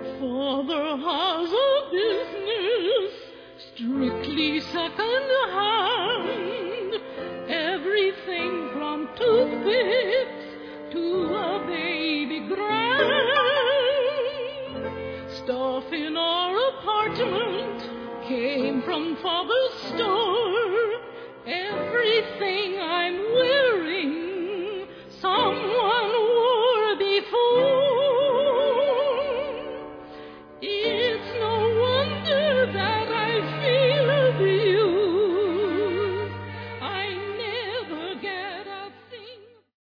Father has a business strictly second hand. Everything from toothpicks to a baby grand. Stuff in our apartment came from Father's store. Everything I'm wearing